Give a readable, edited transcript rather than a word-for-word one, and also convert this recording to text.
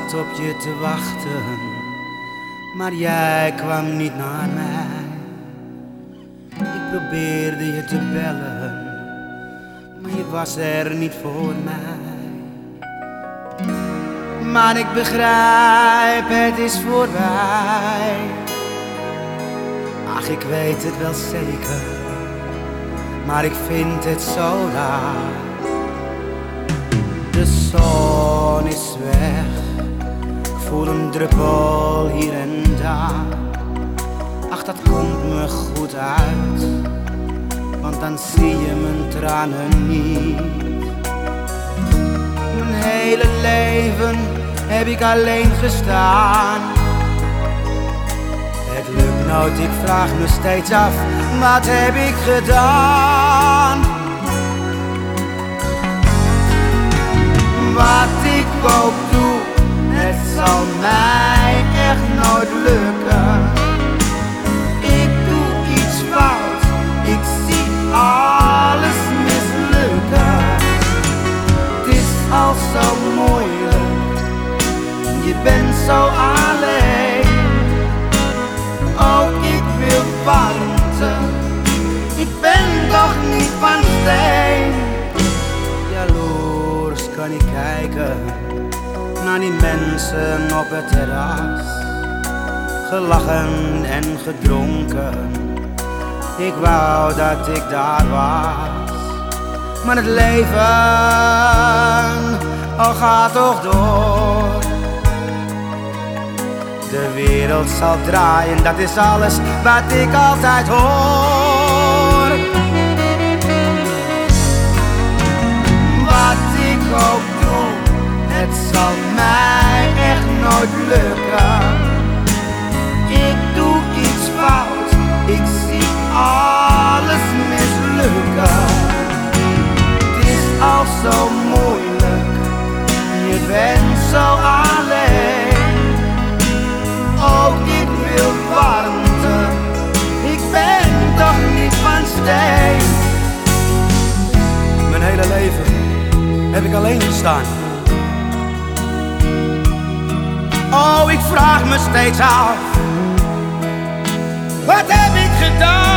zat op je te wachten, maar jij kwam niet naar mij. Ik probeerde je te bellen, maar je was er niet voor mij. Maar ik begrijp, het is voorbij. Ach, ik weet het wel zeker, maar ik vind het zo raar. De zon is weg, ik voel een druppel hier en daar. Ach, dat komt me goed uit, want dan zie je mijn tranen niet. Mijn hele leven heb ik alleen gestaan. Het lukt nooit, ik vraag me steeds af, wat heb ik gedaan? Wat ik ook doe, het zal mij echt nooit lukken. Ik doe iets fout, ik zie alles mislukken. Het is al zo moeilijk, je bent zo alleen. Ook ik wil warmte, ik ben toch niet van steen. Jaloers kan ik kijken naar die mensen op het terras, gelachen en gedronken. Ik wou dat ik daar was, maar het leven al gaat toch door. De wereld zal draaien, dat is alles wat ik altijd hoor. Wat ik ook doe, het zal mij echt nooit lukken. Ik doe iets fout, ik zie alles mislukken. Het is al zo moeilijk, je bent zo alleen. Ook ik wil warmte, ik ben toch niet van steen. Mijn hele leven heb ik alleen gestaan. Oh, ik vraag me steeds af, wat heb ik gedaan?